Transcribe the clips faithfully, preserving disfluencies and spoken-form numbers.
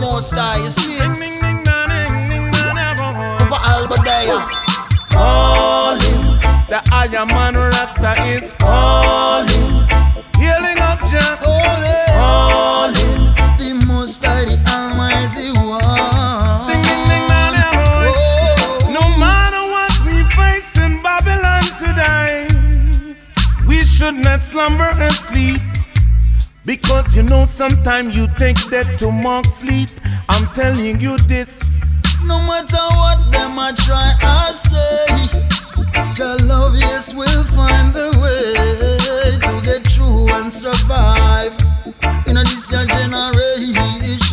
most high, you see. Papa Albadaya calling. The Iron Man Rasta is calling. Healing up Jah calling. The most high, the almighty one. Ding, ding, ding, ding, ding, oh. No matter what we face in Babylon today, we should not slumber and sleep. Because you know sometimes you think that to mock sleep. I'm telling you this. No matter what them a try or say, your love yes will find the way to get through and survive in a this your generation.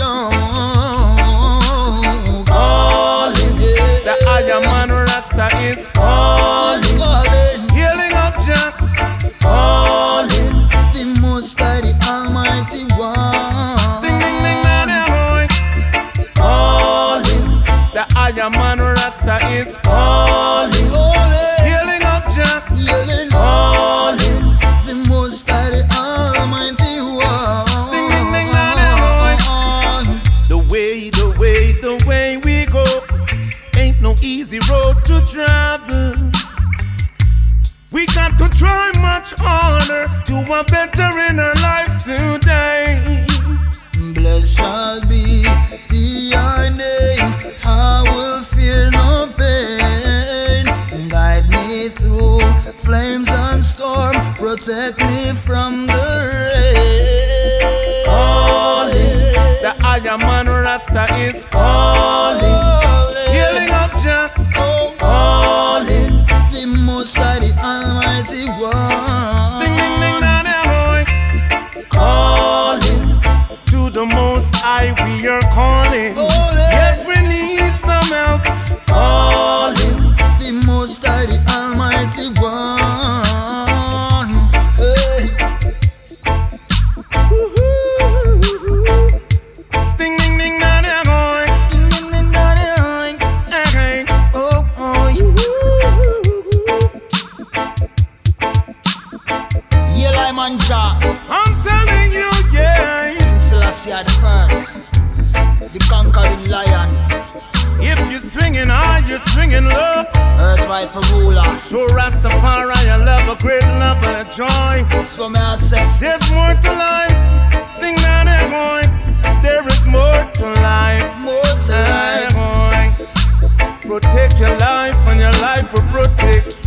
Calling, yeah. The Iron Man Rasta is calling. calling. Healing up Jah calling. The most high, the almighty one. Ding, ding, ding, ding, ding, boy. Calling. The Iron Man Rasta is calling. Calling. Healing up Jah Healing. calling. The most high, the almighty one. Ding, ding, ding, ding, ding, boy. The way, the way, the way we go ain't no easy road to travel. We got to try much harder to a better in our lives today. Blessed shall be thy name. I will fear no pain. Guide me through flames and storm. Protect me from the rain. Calling. The Iron Man Rasta is calling. Healing up Jah calling. The most high, the almighty one. Ding, ding, ding, ding, ding, boy. Calling. To the most high we are calling. Yes, we need some help. Calling. The most high, the almighty one. Hey. Sting, ding, ding, ding, ding, boy. Sting, ding, ding, ding, ding. Okay. Oh, oh, yeah, Lyman Jah. I'm telling you, yeah. King Selassie the first, the conquering lion. If you're swinging hard, you're swinging low. Earth right for ruler. Show Rastafari a love, a great love, a joy. That's what me I say. There's more to life. Sting down there, boy. There is more to life. More to life. Boy. Protect your life, and your life will protect